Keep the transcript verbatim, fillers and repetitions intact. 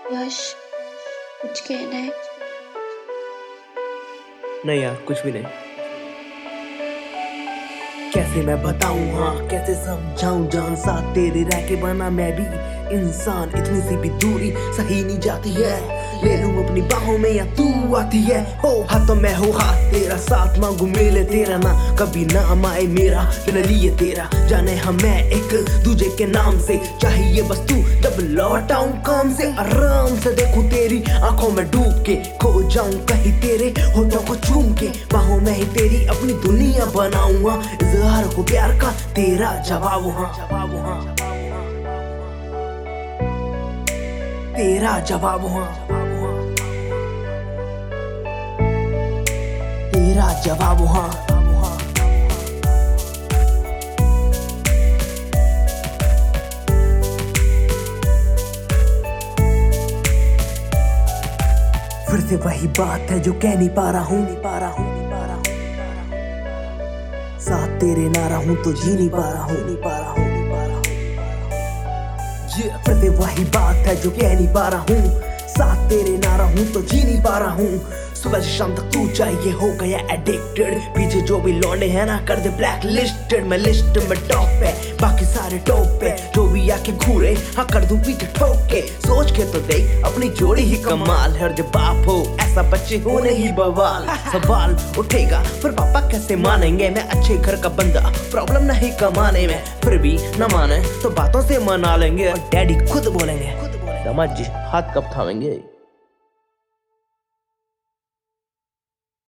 यश, कुछ कहना है? नहीं यार, कुछ भी नहीं। कैसे मैं बताऊं, हाँ कैसे समझाऊं, जान साथ तेरे रह के बना मैं भी इंसान। इतनी सी भी दूरी सही नहीं जाती है, ले लूं अपनी बाहों में या तू आती है। हो हाथों में हो हाथ तेरा, साथ मांगू मिले तेरा, ना कभी नाम आए मेरा बिना लिए तेरा। जाने हमें एक दूजे के नाम से, चाहिए बस तू जब लौट आऊं काम से। आराम से देखूं तेरी आंखों में डूब के, खो जाऊं कहीं तेरे होठों को चूम के। बाहों में ही तेरी अपनी दुनिया बनाऊंगा, इजहार को प्यार का तेरा जवाब हाँ, जवाब हाँ, तेरा जवाब हाँ, तेरा जवाब हाँ। फिर से वही बात है जो कह नहीं पा रहा हूँ, नहीं पा रहा हूँ, नहीं पा रहा हूँ। साथ तेरे ना रहूं तो जी नहीं पा रहा हूँ, नहीं पा रहा हूँ, नहीं पा रहा हूँ। ये फिर से वही बात है जो कह नहीं पा रहा हूँ, साथ तेरे ना रहूं तो जी नहीं पा रहा हूँ। सुबह से शाम तक तू चाहिए, हो गया एडिक्टेड। पीछे जो भी लौंडे हैं ना कर दे ब्लैक लिस्टेड। मैं लिस्ट में टॉप पे, बाकी सारे टॉप पे। जो भी आके घूरे हाँ कर दूं पीछे ठोक के। सोच के तो देख अपनी जोड़ी ही कमाल है, और जब बाप हो ऐसा बच्चे होने ही बवाल। सवाल उठेगा फिर पापा कैसे मानेंगे, मैं अच्छे घर का बंदा, प्रॉब्लम नहीं कमाने में। फिर भी न माने तो बातों से मना लेंगे, और डैडी खुद बोलेंगे समझ हाथ कब थामेंगे।